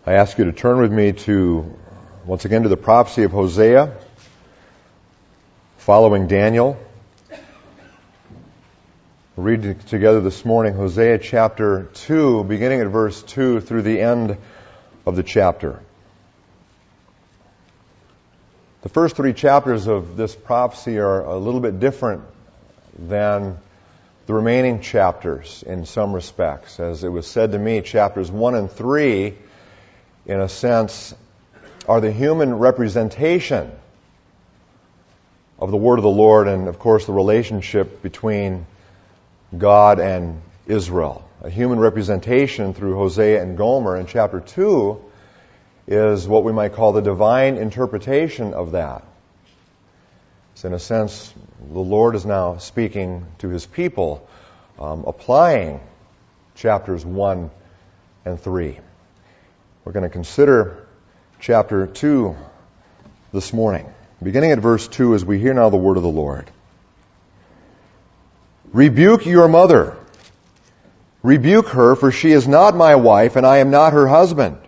I ask you to turn with me once again to the prophecy of Hosea, following Daniel. We'll read together this morning Hosea chapter 2, beginning at verse 2 through the end of the chapter. The first three chapters of this prophecy are a little bit different than the remaining chapters in some respects. As it was said to me, chapters 1 and 3, in a sense, are the human representation of the word of the Lord and, of course, the relationship between God and Israel. A human representation through Hosea and Gomer. And chapter 2 is what we might call the divine interpretation of that. So in a sense, the Lord is now speaking to His people, applying chapters 1 and 3. We're going to consider chapter 2 this morning, beginning at verse 2 as we hear now the word of the Lord. Rebuke your mother. Rebuke her, for she is not my wife, and I am not her husband.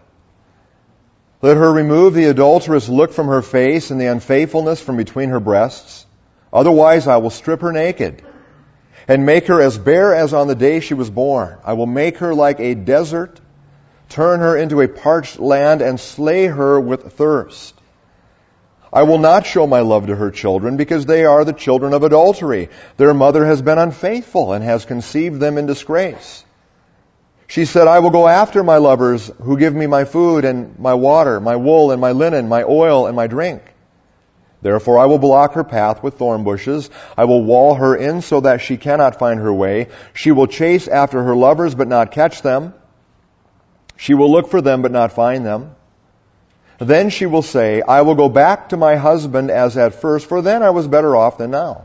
Let her remove the adulterous look from her face and the unfaithfulness from between her breasts. Otherwise I will strip her naked and make her as bare as on the day she was born. I will make her like a desert, turn her into a parched land, and slay her with thirst. I will not show my love to her children, because they are the children of adultery. Their mother has been unfaithful and has conceived them in disgrace. She said, I will go after my lovers who give me my food and my water, my wool and my linen, my oil and my drink. Therefore I will block her path with thorn bushes. I will wall her in so that she cannot find her way. She will chase after her lovers but not catch them. She will look for them but not find them. Then she will say, I will go back to my husband as at first, for then I was better off than now.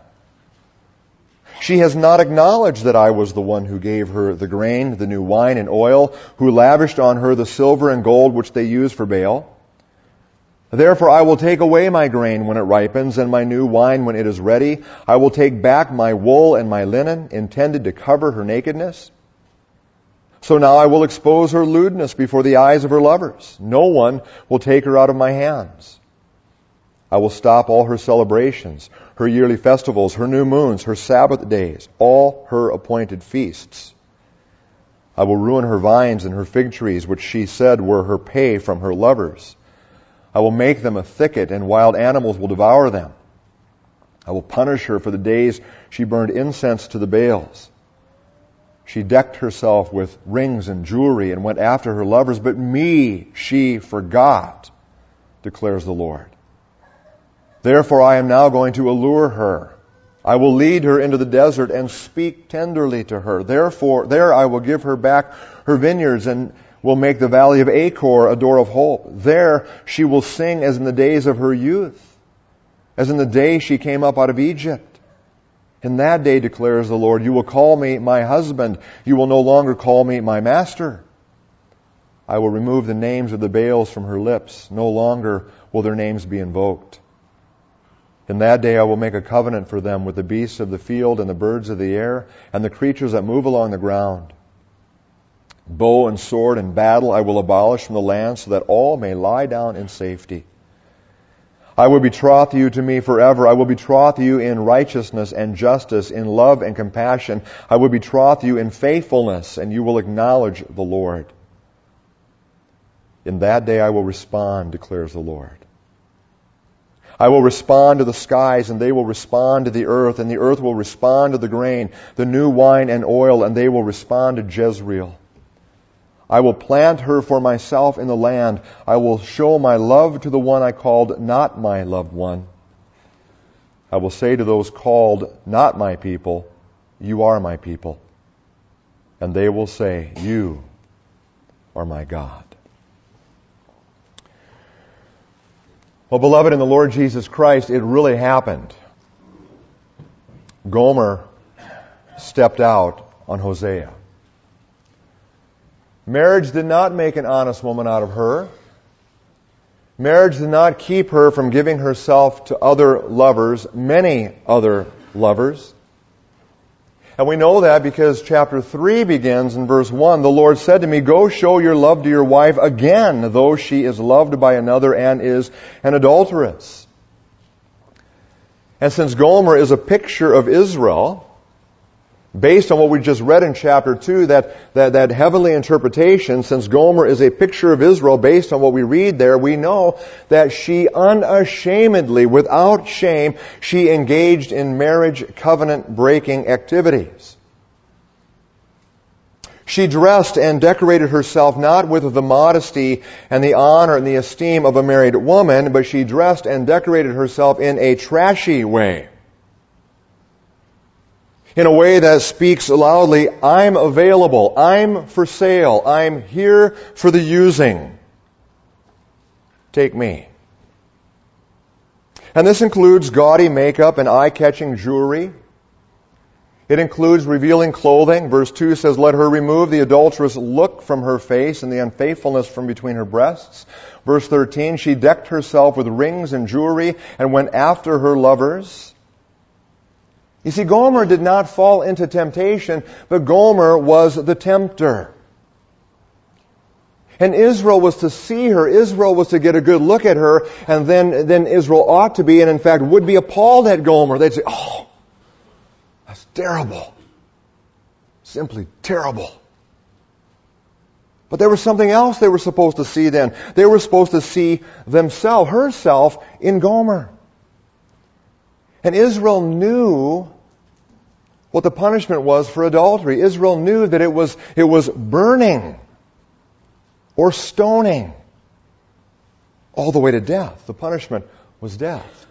She has not acknowledged that I was the one who gave her the grain, the new wine and oil, who lavished on her the silver and gold which they use for Baal. Therefore I will take away my grain when it ripens, and my new wine when it is ready. I will take back my wool and my linen, intended to cover her nakedness. So now I will expose her lewdness before the eyes of her lovers. No one will take her out of my hands. I will stop all her celebrations, her yearly festivals, her new moons, her Sabbath days, all her appointed feasts. I will ruin her vines and her fig trees, which she said were her pay from her lovers. I will make them a thicket, and wild animals will devour them. I will punish her for the days she burned incense to the Baals. She decked herself with rings and jewelry and went after her lovers, but me she forgot, declares the Lord. Therefore I am now going to allure her. I will lead her into the desert and speak tenderly to her. Therefore there I will give her back her vineyards and will make the valley of Achor a door of hope. There she will sing as in the days of her youth, as in the day she came up out of Egypt. In that day, declares the Lord, you will call me my husband. You will no longer call me my master. I will remove the names of the Baals from her lips. No longer will their names be invoked. In that day I will make a covenant for them with the beasts of the field and the birds of the air and the creatures that move along the ground. Bow and sword and battle I will abolish from the land, so that all may lie down in safety. I will betroth you to me forever. I will betroth you in righteousness and justice, in love and compassion. I will betroth you in faithfulness, and you will acknowledge the Lord. In that day I will respond, declares the Lord. I will respond to the skies, and they will respond to the earth, and the earth will respond to the grain, the new wine and oil, and they will respond to Jezreel. I will plant her for myself in the land. I will show my love to the one I called not my loved one. I will say to those called not my people, you are my people. And they will say, you are my God. Well, beloved in the Lord Jesus Christ, it really happened. Gomer stepped out on Hosea. Marriage did not make an honest woman out of her. Marriage did not keep her from giving herself to other lovers, many other lovers. And we know that because chapter 3 begins in verse 1. The Lord said to me, go show your love to your wife again, though she is loved by another and is an adulteress. And since Gomer is a picture of Israel, based on what we just read in chapter 2, that heavenly interpretation, since Gomer is a picture of Israel based on what we read there, we know that she unashamedly, without shame, she engaged in marriage covenant breaking activities. She dressed and decorated herself not with the modesty and the honor and the esteem of a married woman, but she dressed and decorated herself in a trashy way. In a way that speaks loudly, I'm available, I'm for sale, I'm here for the using. Take me. And this includes gaudy makeup and eye-catching jewelry. It includes revealing clothing. Verse 2 says, let her remove the adulterous look from her face and the unfaithfulness from between her breasts. Verse 13, she decked herself with rings and jewelry and went after her lovers. You see, Gomer did not fall into temptation, but Gomer was the tempter. And Israel was to see her, Israel was to get a good look at her, and then Israel ought to be, and in fact would be appalled at Gomer. They'd say, oh, that's terrible. Simply terrible. But there was something else they were supposed to see then. They were supposed to see themselves, herself, in Gomer. And Israel knew what the punishment was for adultery. Israel knew that it was burning or stoning all the way to death. The punishment was death.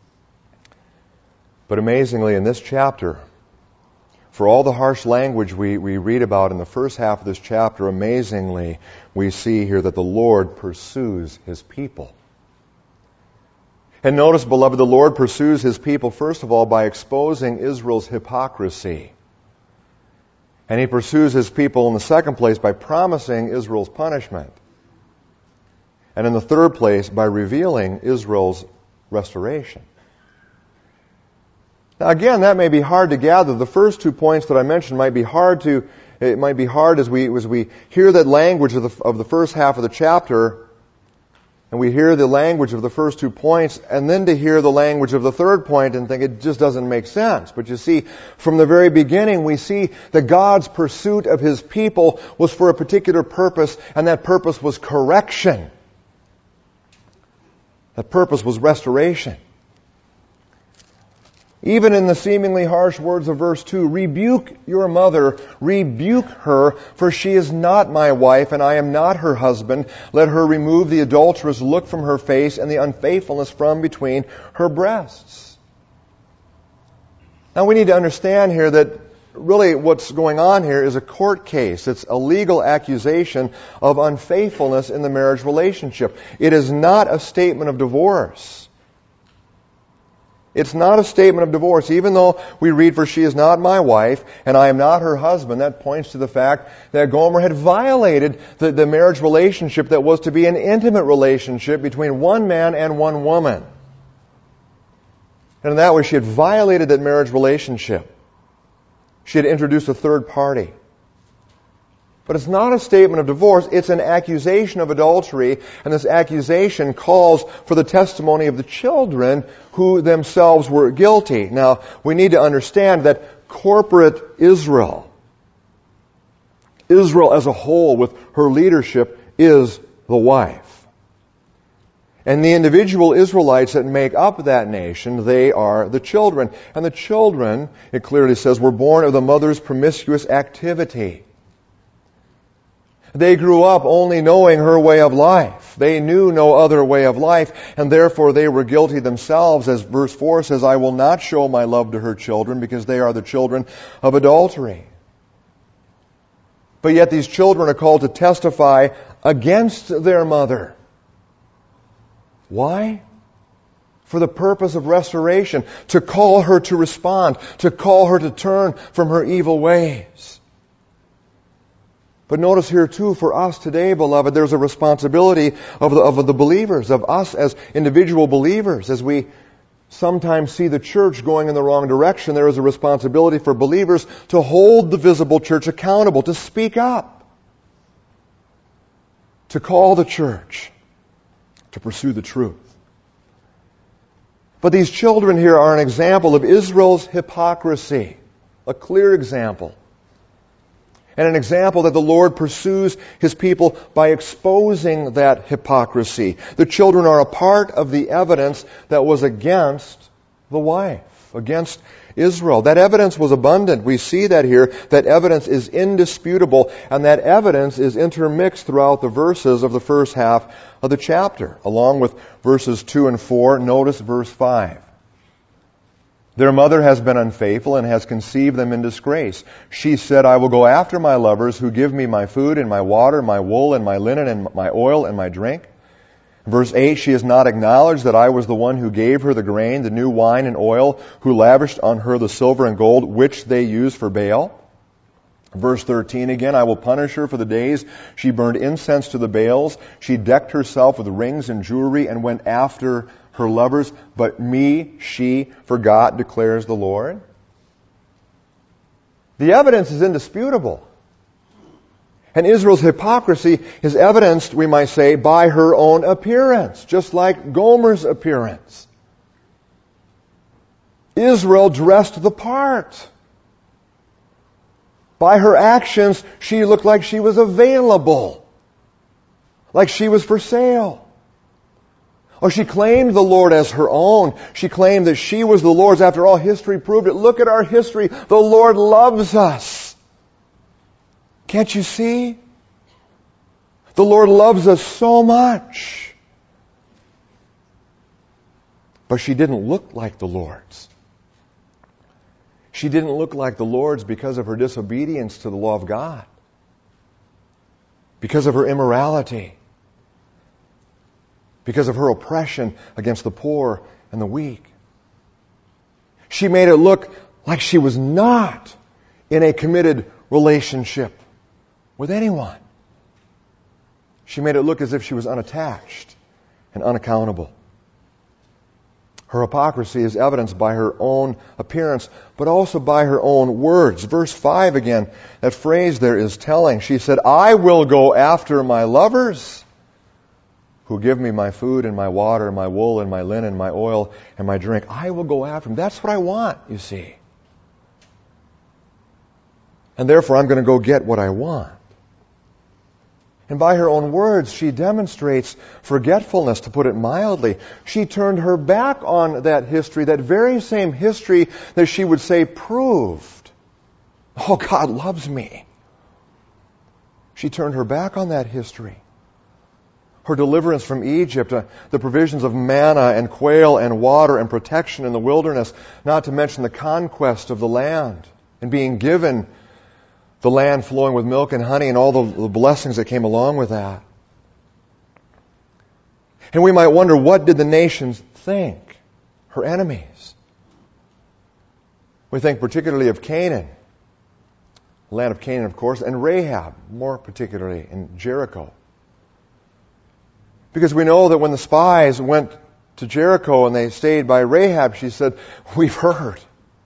But amazingly, in this chapter, for all the harsh language we read about in the first half of this chapter, amazingly, we see here that the Lord pursues His people. And notice, beloved, the Lord pursues His people, first of all, by exposing Israel's hypocrisy. And He pursues His people in the second place by promising Israel's punishment. And in the third place, by revealing Israel's restoration. Now again, that may be hard to gather. The first 2 points that I mentioned might be hard as we hear that language of the first half of the chapter, and we hear the language of the first 2 points, and then to hear the language of the third point and think it just doesn't make sense. But you see, from the very beginning, we see that God's pursuit of His people was for a particular purpose, and that purpose was correction. That purpose was restoration. Even in the seemingly harsh words of verse 2, rebuke your mother, rebuke her, for she is not my wife, and I am not her husband. Let her remove the adulterous look from her face and the unfaithfulness from between her breasts. Now we need to understand here that really what's going on here is a court case. It's a legal accusation of unfaithfulness in the marriage relationship. It is not a statement of divorce. It's not a statement of divorce. Even though we read, for she is not my wife, and I am not her husband, that points to the fact that Gomer had violated the marriage relationship that was to be an intimate relationship between one man and one woman. And in that way, she had violated that marriage relationship. She had introduced a third party. But it's not a statement of divorce, it's an accusation of adultery, and this accusation calls for the testimony of the children who themselves were guilty. Now, we need to understand that corporate Israel as a whole with her leadership is the wife. And the individual Israelites that make up that nation, they are the children. And the children, it clearly says, were born of the mother's promiscuous activity. They grew up only knowing her way of life. They knew no other way of life, and therefore they were guilty themselves. As verse 4 says, I will not show my love to her children because they are the children of adultery. But yet these children are called to testify against their mother. Why? For the purpose of restoration, to call her to respond, to call her to turn from her evil ways. But notice here too, for us today, beloved, there's a responsibility of the believers, of us as individual believers, as we sometimes see the church going in the wrong direction, there is a responsibility for believers to hold the visible church accountable, to speak up, to call the church, to pursue the truth. But these children here are an example of Israel's hypocrisy, a clear example. And an example that the Lord pursues His people by exposing that hypocrisy. The children are a part of the evidence that was against the wife, against Israel. That evidence was abundant. We see that here. That evidence is indisputable, and that evidence is intermixed throughout the verses of the first half of the chapter, along with verses 2 and 4. Notice verse 5. Their mother has been unfaithful and has conceived them in disgrace. She said, I will go after my lovers who give me my food and my water, my wool and my linen and my oil and my drink. Verse 8, she has not acknowledged that I was the one who gave her the grain, the new wine and oil, who lavished on her the silver and gold, which they use for Baal. Verse 13 again, I will punish her for the days she burned incense to the Baals. She decked herself with rings and jewelry and went after her lovers, but me she forgot, declares the Lord. The evidence is indisputable. And Israel's hypocrisy is evidenced, we might say, by her own appearance, just like Gomer's appearance. Israel dressed the part. By her actions, she looked like she was available, like she was for sale. Or she claimed the Lord as her own. She claimed that she was the Lord's. After all, history proved it. Look at our history. The Lord loves us. Can't you see? The Lord loves us so much. But she didn't look like the Lord's. She didn't look like the Lord's because of her disobedience to the law of God, because of her immorality, because of her oppression against the poor and the weak. She made it look like she was not in a committed relationship with anyone. She made it look as if she was unattached and unaccountable. Her hypocrisy is evidenced by her own appearance, but also by her own words. Verse 5 again, that phrase there is telling. She said, I will go after my lovers who give me my food and my water, my wool and my linen, my oil and my drink. I will go after them. That's what I want, you see. And therefore I'm going to go get what I want. And by her own words, she demonstrates forgetfulness, to put it mildly. She turned her back on that history, that very same history that she would say proved, oh, God loves me. She turned her back on that history. Her deliverance from Egypt, the provisions of manna and quail and water and protection in the wilderness, not to mention the conquest of the land and being given the land flowing with milk and honey and all the blessings that came along with that. And we might wonder, what did the nations think? Her enemies. We think particularly of Canaan, the land of Canaan, of course, and Rahab, more particularly in Jericho. Because we know that when the spies went to Jericho and they stayed by Rahab, she said, we've heard.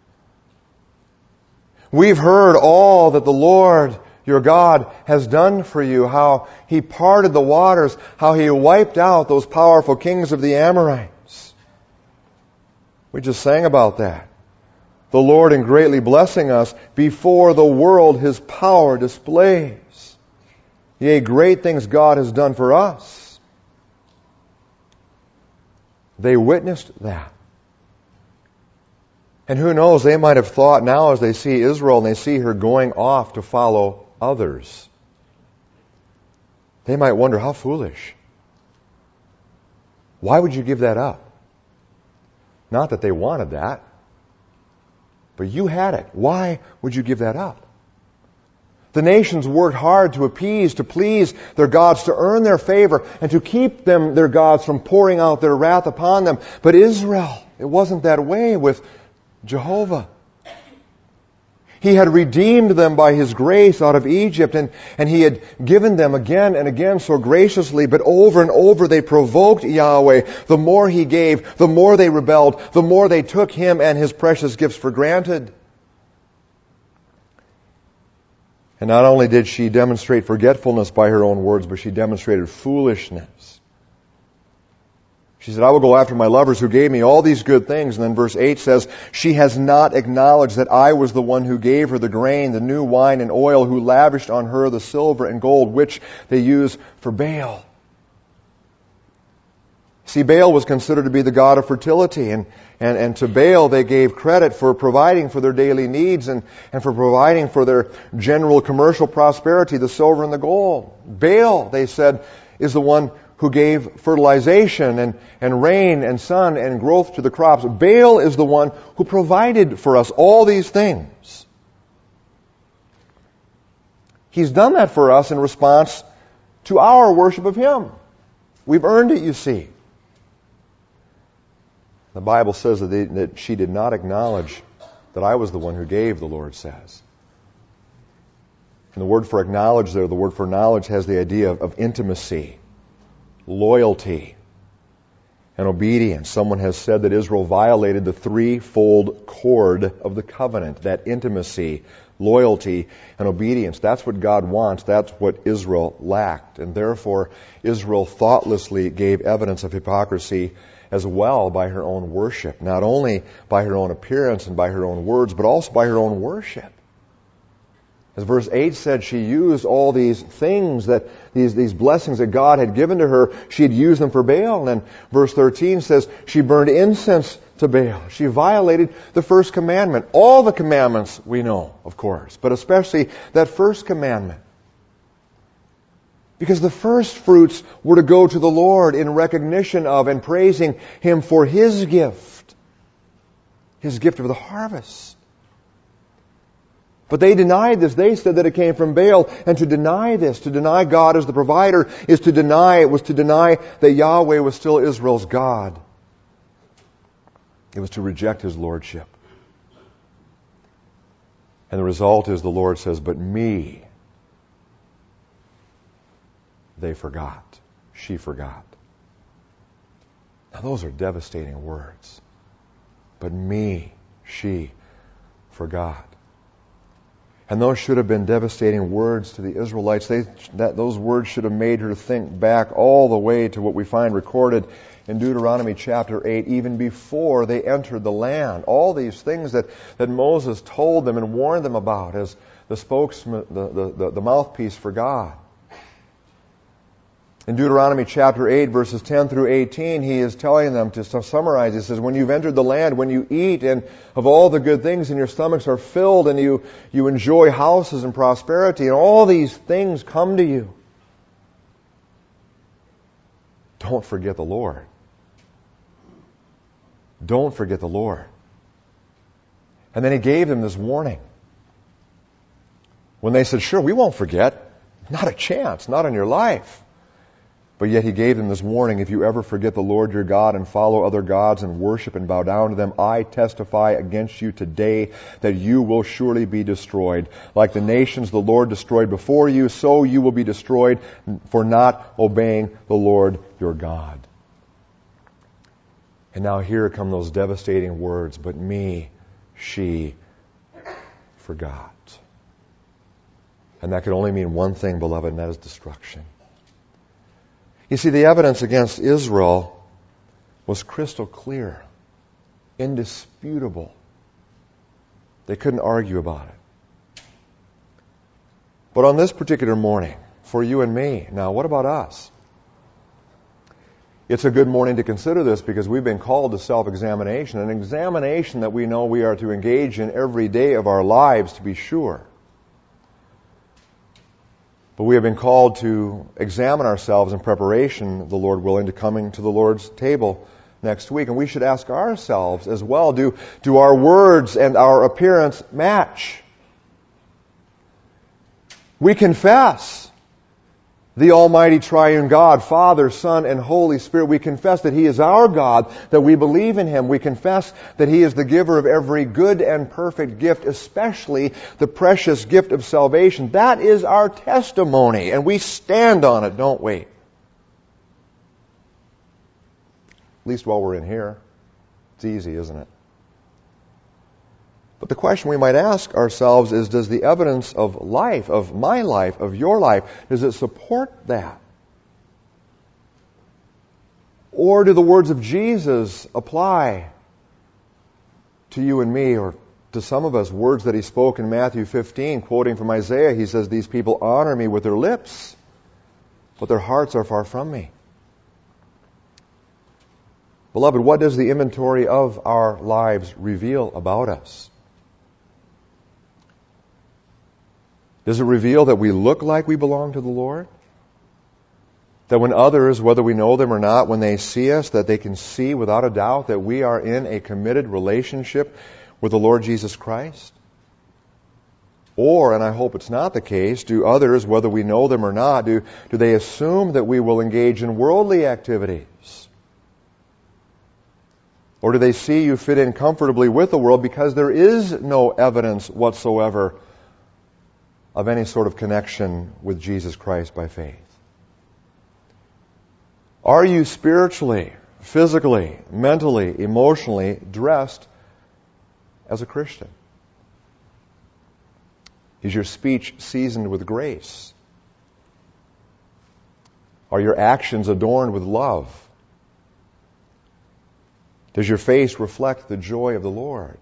We've heard all that the Lord, your God, has done for you, how He parted the waters, how He wiped out those powerful kings of the Amorites. We just sang about that. The Lord, in greatly blessing us, before the world His power displays. Yea, great things God has done for us. They witnessed that. And who knows, they might have thought now as they see Israel and they see her going off to follow others. They might wonder, how foolish. Why would you give that up? Not that they wanted that, but you had it. Why would you give that up? The nations worked hard to appease, to please their gods, to earn their favor, and to keep them, their gods, from pouring out their wrath upon them. But Israel, it wasn't that way with Jehovah. He had redeemed them by His grace out of Egypt, and He had given them again and again so graciously, but over and over they provoked Yahweh. The more He gave, the more they rebelled, the more they took Him and His precious gifts for granted. And not only did she demonstrate forgetfulness by her own words, but she demonstrated foolishness. She said, I will go after my lovers who gave me all these good things. And then verse 8 says, she has not acknowledged that I was the one who gave her the grain, the new wine and oil, who lavished on her the silver and gold, which they use for Baal. See, Baal was considered to be the god of fertility, and to Baal they gave credit for providing for their daily needs and for providing for their general commercial prosperity, the silver and the gold. Baal, they said, is the one who gave fertilization and rain and sun and growth to the crops. Baal is the one who provided for us all these things. He's done that for us in response to our worship of Him. We've earned it, you see. The Bible says that she did not acknowledge that I was the one who gave, the Lord says. And the word for acknowledge there, the word for knowledge, has the idea of intimacy, loyalty, and obedience. Someone has said that Israel violated the threefold cord of the covenant, that intimacy, loyalty, and obedience. That's what God wants. That's what Israel lacked. And therefore, Israel thoughtlessly gave evidence of hypocrisy as well by her own worship. Not only by her own appearance and by her own words, but also by her own worship. As verse 8 said, she used all these things, that these blessings that God had given to her, she had used them for Baal. And verse 13 says she burned incense to Baal. She violated the first commandment. All the commandments we know, of course, but especially that first commandment. Because the first fruits were to go to the Lord in recognition of and praising Him for His gift of the harvest. But they denied this. They said that it came from Baal. And to deny this, to deny God as the provider, was to deny that Yahweh was still Israel's God. It was to reject His lordship. And the result is the Lord says, but me, they forgot. She forgot. Now those are devastating words. But me, she forgot. And those should have been devastating words to the Israelites. Those words should have made her think back all the way to what we find recorded in Deuteronomy chapter 8, even before they entered the land. All these things that Moses told them and warned them about as the spokesman, the mouthpiece for God. In Deuteronomy chapter 8, verses 10 through 18, he is telling them, to summarize, he says, when you've entered the land, when you eat and of all the good things and your stomachs are filled and you enjoy houses and prosperity and all these things come to you, don't forget the Lord. Don't forget the Lord. And then he gave them this warning. When they said, sure, we won't forget. Not a chance, not in your life. But yet he gave them this warning, if you ever forget the Lord your God and follow other gods and worship and bow down to them, I testify against you today that you will surely be destroyed. Like the nations the Lord destroyed before you, so you will be destroyed for not obeying the Lord your God. And now here come those devastating words, but me, she forgot. And that could only mean one thing, beloved, and that is destruction. You see, the evidence against Israel was crystal clear, indisputable. They couldn't argue about it. But on this particular morning, for you and me, now what about us? It's a good morning to consider this because we've been called to self-examination, an examination that we know we are to engage in every day of our lives, to be sure. But we have been called to examine ourselves in preparation, the Lord willing, to coming to the Lord's table next week. And we should ask ourselves as well, do our words and our appearance match? We confess the Almighty Triune God, Father, Son, and Holy Spirit. We confess that He is our God, that we believe in Him. We confess that He is the giver of every good and perfect gift, especially the precious gift of salvation. That is our testimony, and we stand on it, don't we? At least while we're in here. It's easy, isn't it? But the question we might ask ourselves is, does the evidence of life, of my life, of your life, does it support that? Or do the words of Jesus apply to you and me, or to some of us, words that He spoke in Matthew 15, quoting from Isaiah? He says, "These people honor me with their lips, but their hearts are far from me." Beloved, what does the inventory of our lives reveal about us? Does it reveal that we look like we belong to the Lord? That when others, whether we know them or not, when they see us, that they can see without a doubt that we are in a committed relationship with the Lord Jesus Christ? Or, and I hope it's not the case, do others, whether we know them or not, do they assume that we will engage in worldly activities? Or do they see you fit in comfortably with the world because there is no evidence whatsoever of any sort of connection with Jesus Christ by faith? Are you spiritually, physically, mentally, emotionally dressed as a Christian? Is your speech seasoned with grace? Are your actions adorned with love? Does your face reflect the joy of the Lord?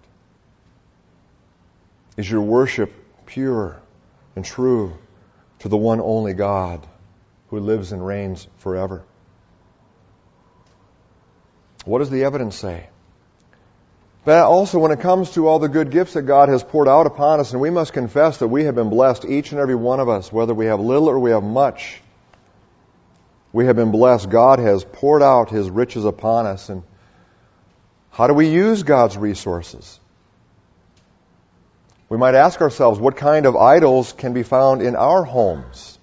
Is your worship pure and true to the one only God who lives and reigns forever? What does the evidence say? But also, when it comes to all the good gifts that God has poured out upon us, and we must confess that we have been blessed, each and every one of us, whether we have little or we have much, we have been blessed. God has poured out His riches upon us. And how do we use God's resources? We might ask ourselves, what kind of idols can be found in our homes?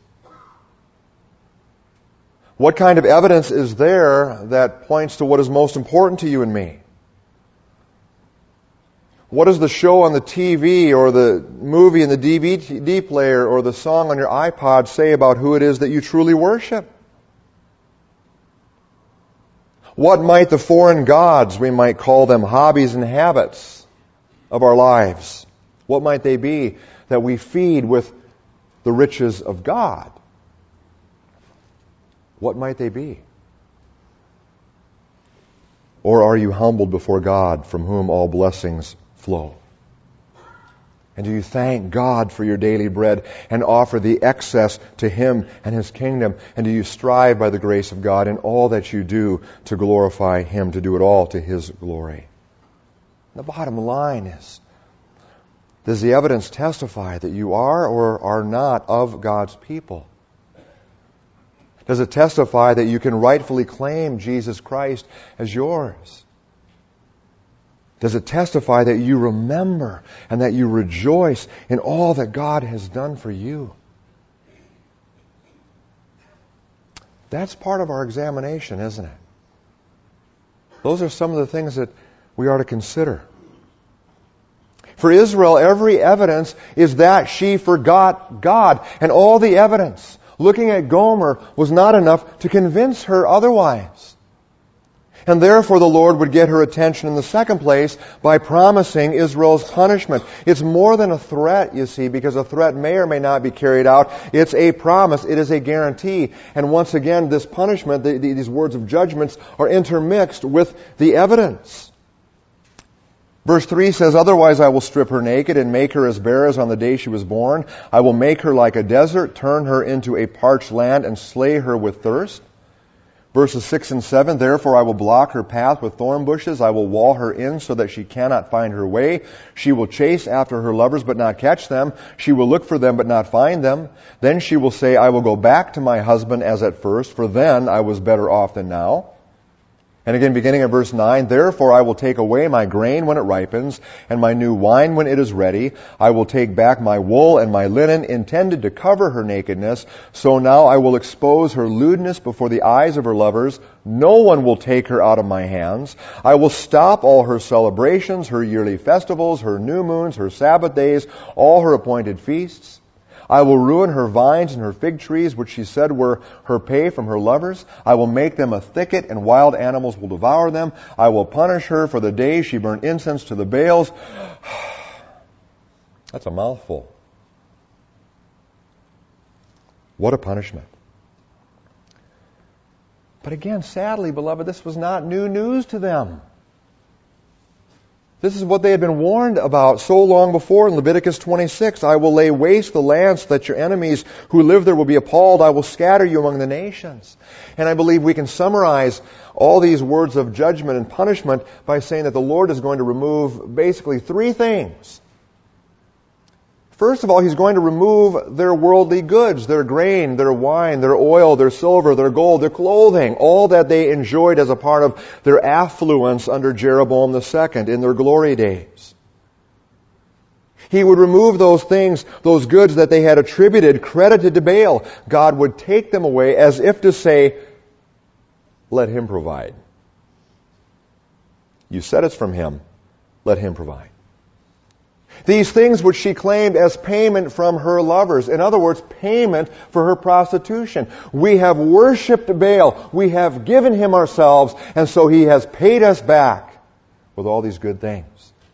What kind of evidence is there that points to what is most important to you and me? What does the show on the TV or the movie in the DVD player or the song on your iPod say about who it is that you truly worship? What might the foreign gods, we might call them, hobbies and habits of our lives, what might they be that we feed with the riches of God? What might they be? Or are you humbled before God, from whom all blessings flow? And do you thank God for your daily bread and offer the excess to Him and His kingdom? And do you strive by the grace of God in all that you do to glorify Him, to do it all to His glory? The bottom line is, does the evidence testify that you are or are not of God's people? Does it testify that you can rightfully claim Jesus Christ as yours? Does it testify that you remember and that you rejoice in all that God has done for you? That's part of our examination, isn't it? Those are some of the things that we are to consider. For Israel, every evidence is that she forgot God. And all the evidence, looking at Gomer, was not enough to convince her otherwise. And therefore the Lord would get her attention in the second place by promising Israel's punishment. It's more than a threat, you see, because a threat may or may not be carried out. It's a promise. It is a guarantee. And once again, this punishment, these words of judgments, are intermixed with the evidence. Verse 3 says, "Otherwise I will strip her naked and make her as bare as on the day she was born. I will make her like a desert, turn her into a parched land, and slay her with thirst." Verses 6 and 7, "Therefore I will block her path with thorn bushes. I will wall her in so that she cannot find her way. She will chase after her lovers but not catch them. She will look for them but not find them. Then she will say, I will go back to my husband as at first, for then I was better off than now. And again, beginning at verse 9, therefore I will take away my grain when it ripens, and my new wine when it is ready. I will take back my wool and my linen intended to cover her nakedness. So now I will expose her lewdness before the eyes of her lovers. No one will take her out of my hands. I will stop all her celebrations, her yearly festivals, her new moons, her Sabbath days, all her appointed feasts. I will ruin her vines and her fig trees, which she said were her pay from her lovers. I will make them a thicket, and wild animals will devour them. I will punish her for the day she burned incense to the Baals. That's a mouthful. What a punishment. But again, sadly, beloved, this was not new news to them. This is what they had been warned about so long before in Leviticus 26. I will lay waste the land so that your enemies who live there will be appalled. I will scatter you among the nations. And I believe we can summarize all these words of judgment and punishment by saying that the Lord is going to remove basically three things. First of all, He's going to remove their worldly goods, their grain, their wine, their oil, their silver, their gold, their clothing, all that they enjoyed as a part of their affluence under Jeroboam II in their glory days. He would remove those things, those goods that they had credited to Baal. God would take them away as if to say, let Him provide. You said it's from Him, let Him provide. These things which she claimed as payment from her lovers. In other words, payment for her prostitution. We have worshipped Baal. We have given him ourselves, and so he has paid us back with all these good things.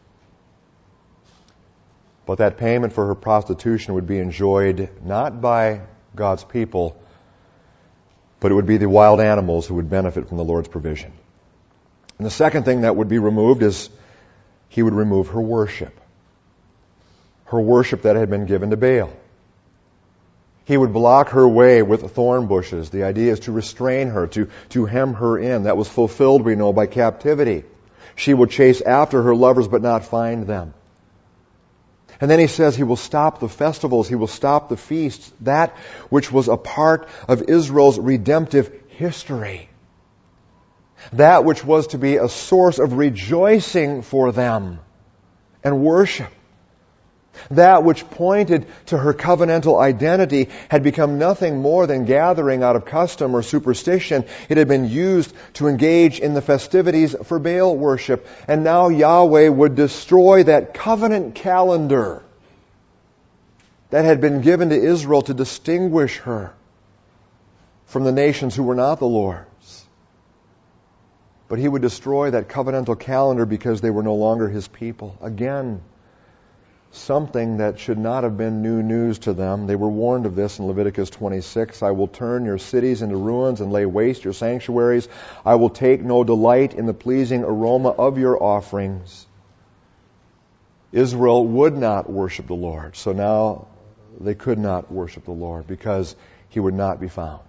But that payment for her prostitution would be enjoyed not by God's people, but it would be the wild animals who would benefit from the Lord's provision. And the second thing that would be removed is He would remove her worship. Her worship that had been given to Baal. He would block her way with thorn bushes. The idea is to restrain her, to hem her in. That was fulfilled, we know, by captivity. She would chase after her lovers but not find them. And then He says He will stop the festivals. He will stop the feasts. That which was a part of Israel's redemptive history. That which was to be a source of rejoicing for them and worship. That which pointed to her covenantal identity had become nothing more than gathering out of custom or superstition. It had been used to engage in the festivities for Baal worship. And now Yahweh would destroy that covenant calendar that had been given to Israel to distinguish her from the nations who were not the Lord's. But He would destroy that covenantal calendar because they were no longer His people. Again, something that should not have been new news to them. They were warned of this in Leviticus 26. I will turn your cities into ruins and lay waste your sanctuaries. I will take no delight in the pleasing aroma of your offerings. Israel would not worship the Lord. So now they could not worship the Lord because He would not be found.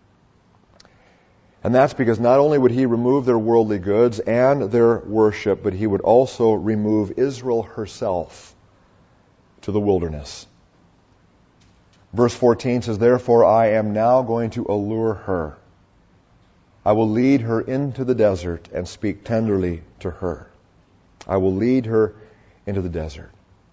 And that's because not only would He remove their worldly goods and their worship, but He would also remove Israel herself to the wilderness. Verse 14 says, therefore I am now going to allure her. I will lead her into the desert and speak tenderly to her. I will lead her into the desert.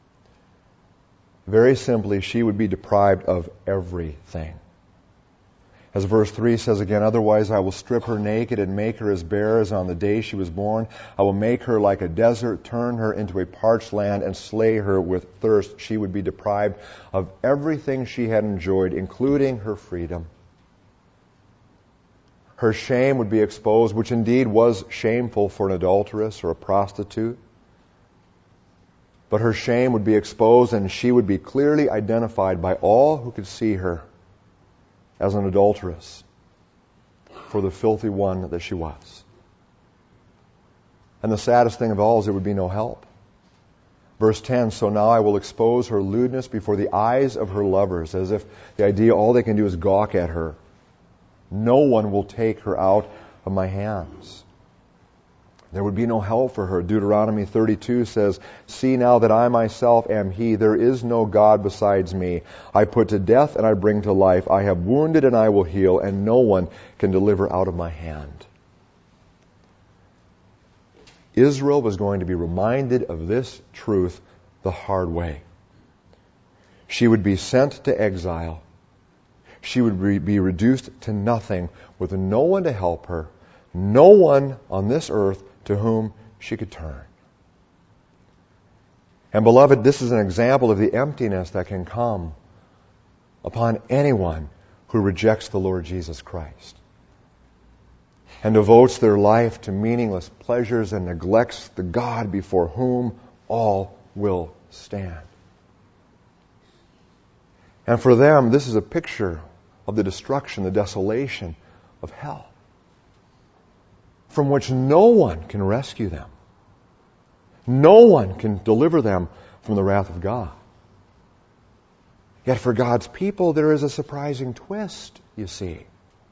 Very simply, she would be deprived of everything. As verse 3 says again, otherwise I will strip her naked and make her as bare as on the day she was born. I will make her like a desert, turn her into a parched land, and slay her with thirst. She would be deprived of everything she had enjoyed, including her freedom. Her shame would be exposed, which indeed was shameful for an adulteress or a prostitute. But her shame would be exposed, and she would be clearly identified by all who could see her as an adulteress for the filthy one that she was. And the saddest thing of all is there would be no help. Verse 10, so now I will expose her lewdness before the eyes of her lovers, as if the idea all they can do is gawk at her. No one will take her out of my hands. There would be no help for her. Deuteronomy 32 says, see now that I myself am He. There is no God besides me. I put to death and I bring to life. I have wounded and I will heal, and no one can deliver out of my hand. Israel was going to be reminded of this truth the hard way. She would be sent to exile. She would be reduced to nothing with no one to help her, no one on this earth to whom she could turn. And beloved, this is an example of the emptiness that can come upon anyone who rejects the Lord Jesus Christ and devotes their life to meaningless pleasures and neglects the God before whom all will stand. And for them, this is a picture of the destruction, the desolation of hell, from which no one can rescue them. No one can deliver them from the wrath of God. Yet for God's people, there is a surprising twist, you see.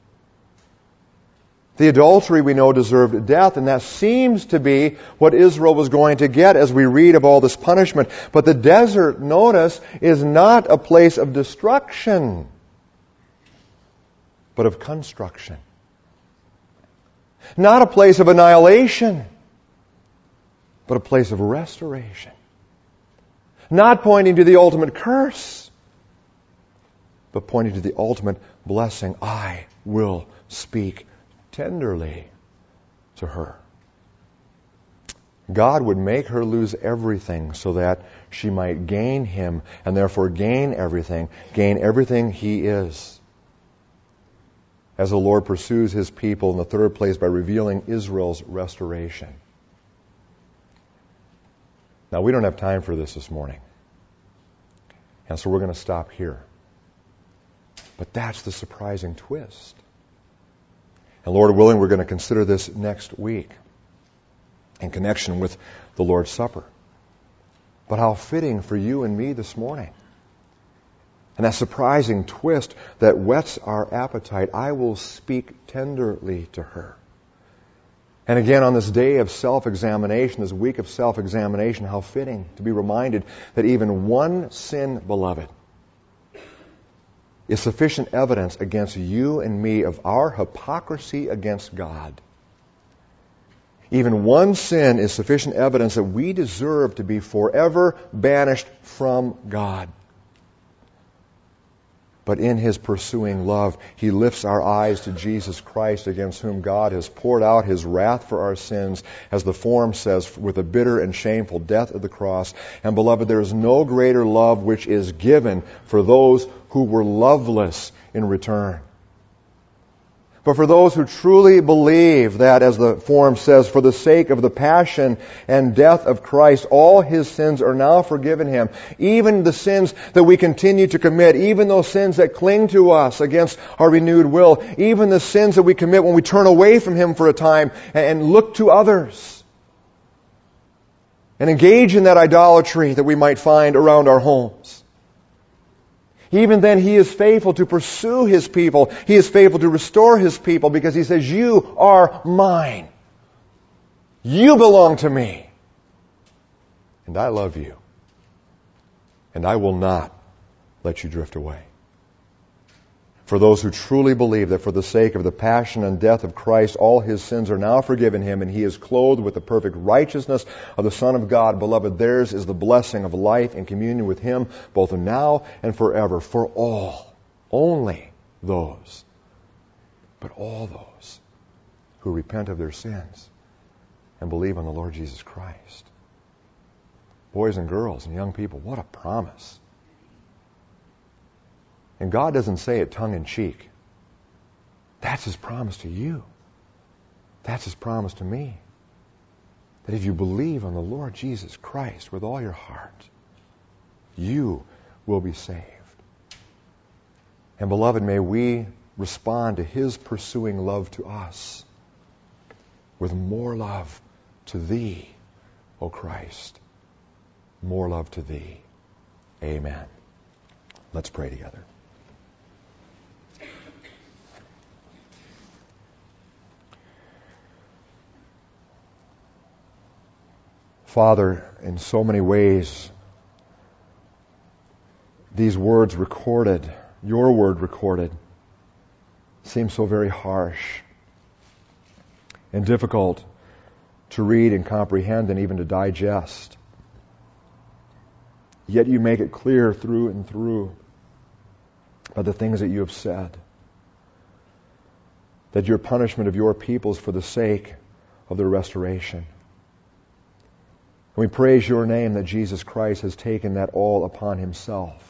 The adultery, we know, deserved death, and that seems to be what Israel was going to get as we read of all this punishment. But the desert, notice, is not a place of destruction, but of construction. Not a place of annihilation, but a place of restoration. Not pointing to the ultimate curse, but pointing to the ultimate blessing. I will speak tenderly to her. God would make her lose everything so that she might gain Him, and therefore gain everything He is. As the Lord pursues His people in the third place by revealing Israel's restoration. Now, we don't have time for this morning. And so we're going to stop here. But that's the surprising twist. And Lord willing, we're going to consider this next week in connection with the Lord's Supper. But how fitting for you and me this morning. And that surprising twist that whets our appetite. I will speak tenderly to her. And again, on this day of self-examination, this week of self-examination, how fitting to be reminded that even one sin, beloved, is sufficient evidence against you and me of our hypocrisy against God. Even one sin is sufficient evidence that we deserve to be forever banished from God. But in His pursuing love, He lifts our eyes to Jesus Christ, against whom God has poured out His wrath for our sins, as the form says, with a bitter and shameful death of the cross. And beloved, there is no greater love which is given for those who were loveless in return. But for those who truly believe that, as the form says, for the sake of the passion and death of Christ, all His sins are now forgiven Him. Even the sins that we continue to commit, even those sins that cling to us against our renewed will, even the sins that we commit when we turn away from Him for a time and look to others and engage in that idolatry that we might find around our homes. Even then, He is faithful to pursue His people. He is faithful to restore His people, because He says, you are mine. You belong to me. And I love you. And I will not let you drift away. For those who truly believe that for the sake of the passion and death of Christ, all His sins are now forgiven Him, and He is clothed with the perfect righteousness of the Son of God, beloved, theirs is the blessing of life and communion with Him, both now and forever, for all, only those, but all those who repent of their sins and believe on the Lord Jesus Christ. Boys and girls and young people, what a promise. And God doesn't say it tongue-in-cheek. That's His promise to you. That's His promise to me. That if you believe on the Lord Jesus Christ with all your heart, you will be saved. And beloved, may we respond to His pursuing love to us with more love to Thee, O Christ. More love to Thee. Amen. Let's pray together. Father, in so many ways, these words recorded, your word recorded, seem so very harsh and difficult to read and comprehend and even to digest. Yet you make it clear through and through by the things that you have said, that your punishment of your people is for the sake of their restoration. And we praise your name that Jesus Christ has taken that all upon himself,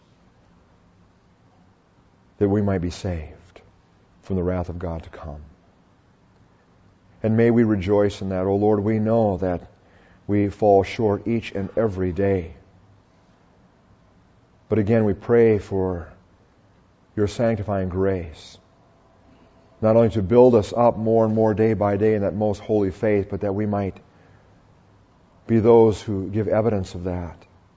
that we might be saved from the wrath of God to come. And may we rejoice in that. O Lord, we know that we fall short each and every day. But again, we pray for your sanctifying grace, not only to build us up more and more day by day in that most holy faith, but that we might be those who give evidence of that.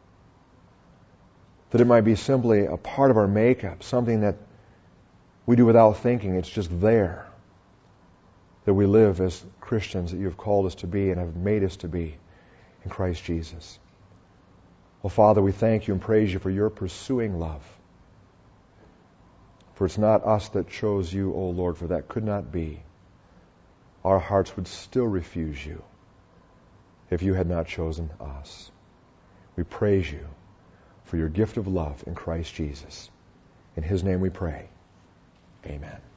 That it might be simply a part of our makeup, something that we do without thinking. It's just there. That we live as Christians that you have called us to be and have made us to be in Christ Jesus. Well, Father, we thank you and praise you for your pursuing love. For it's not us that chose you, O Lord, for that could not be. Our hearts would still refuse you if you had not chosen us. We praise you for your gift of love in Christ Jesus. In his name we pray. Amen.